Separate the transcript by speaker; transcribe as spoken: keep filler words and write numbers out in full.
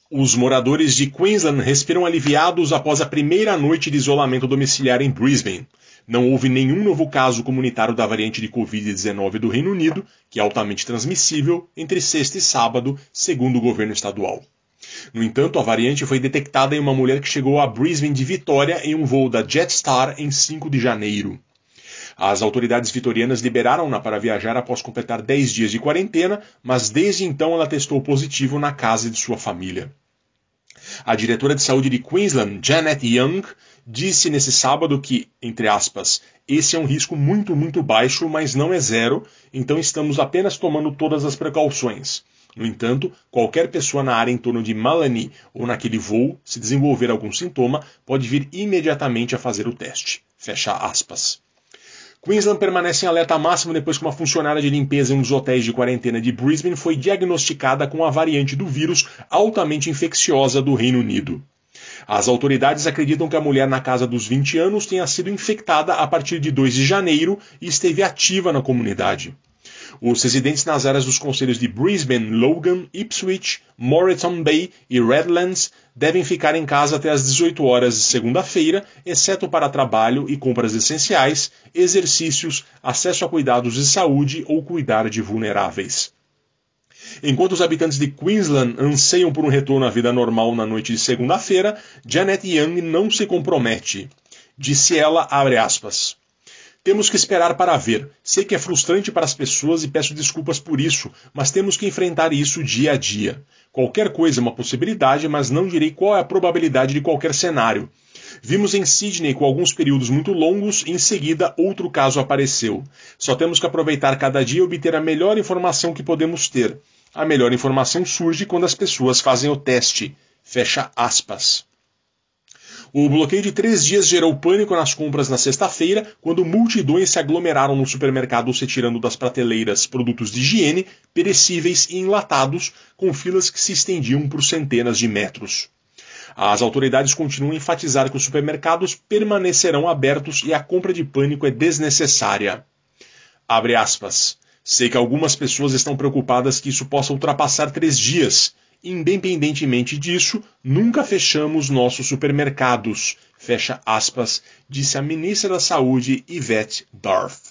Speaker 1: Os moradores de Queensland respiram aliviados após a primeira noite de isolamento domiciliar em Brisbane. Não houve nenhum novo caso comunitário da variante de covid dezenove do Reino Unido, que é altamente transmissível, entre sexta e sábado, segundo o governo estadual. No entanto, a variante foi detectada em uma mulher que chegou a Brisbane de Vitória em um voo da Jetstar em cinco de janeiro. As autoridades vitorianas liberaram-na para viajar após completar dez dias de quarentena, mas desde então ela testou positivo na casa de sua família. A diretora de saúde de Queensland, Janet Young, disse nesse sábado que, entre aspas, esse é um risco muito, muito baixo, mas não é zero, então estamos apenas tomando todas as precauções. No entanto, qualquer pessoa na área em torno de Malani ou naquele voo, se desenvolver algum sintoma, pode vir imediatamente a fazer o teste. Fecha aspas. Queensland permanece em alerta máximo depois que uma funcionária de limpeza em um dos hotéis de quarentena de Brisbane foi diagnosticada com a variante do vírus altamente infecciosa do Reino Unido. As autoridades acreditam que a mulher na casa dos vinte anos tenha sido infectada a partir de dois de janeiro e esteve ativa na comunidade. Os residentes nas áreas dos concelhos de Brisbane, Logan, Ipswich, Moreton Bay e Redlands devem ficar em casa até às dezoito horas de segunda-feira, exceto para trabalho e compras essenciais, exercícios, acesso a cuidados de saúde ou cuidar de vulneráveis. Enquanto os habitantes de Queensland anseiam por um retorno à vida normal na noite de segunda-feira, Janet Young não se compromete. Disse ela, abre aspas, temos que esperar para ver. Sei que é frustrante para as pessoas e peço desculpas por isso, mas temos que enfrentar isso dia a dia. Qualquer coisa é uma possibilidade, mas não direi qual é a probabilidade de qualquer cenário. Vimos em Sydney com alguns períodos muito longos e em seguida outro caso apareceu. Só temos que aproveitar cada dia e obter a melhor informação que podemos ter. A melhor informação surge quando as pessoas fazem o teste. Fecha aspas. O bloqueio de três dias gerou pânico nas compras na sexta-feira, quando multidões se aglomeraram no supermercado retirando das prateleiras produtos de higiene, perecíveis e enlatados, com filas que se estendiam por centenas de metros. As autoridades continuam a enfatizar que os supermercados permanecerão abertos e a compra de pânico é desnecessária. Abre aspas. Sei que algumas pessoas estão preocupadas que isso possa ultrapassar três dias. Independentemente disso, nunca fechamos nossos supermercados, fecha aspas, disse a ministra da Saúde, Yvette D'Urfé.